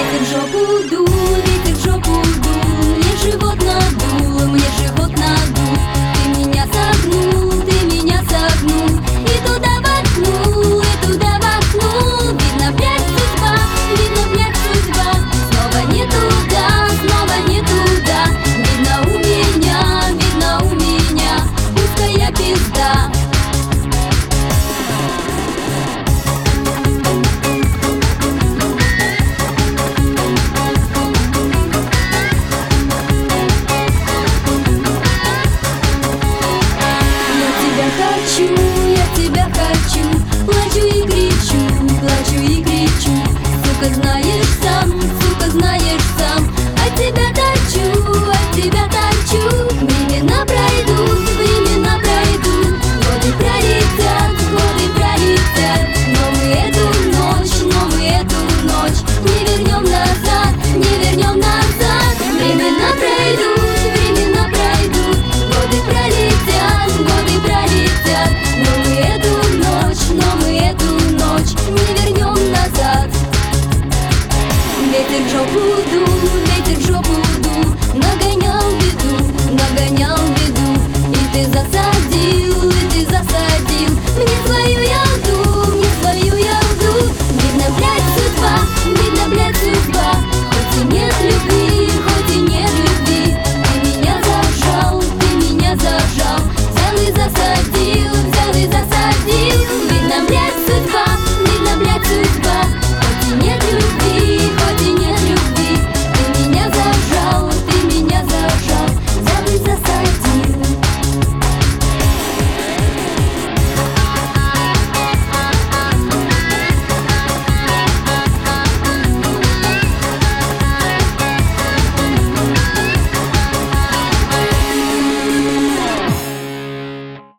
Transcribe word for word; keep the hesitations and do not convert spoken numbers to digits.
Ветер в жопу дул, ветер в жопу дул, мне живот надул, мне живот надул. Ты меня согнул, ты меня согнул, и туда воткнул, и туда воткнул. Видно, блядь, судьба, видно, блядь, судьба. Снова не туда, снова не туда. Видно у меня, видно у меня узкая пизда. Я тебя хочу, плачу и кричу, плачу и кричу. Сука, знаешь сам, сука, знаешь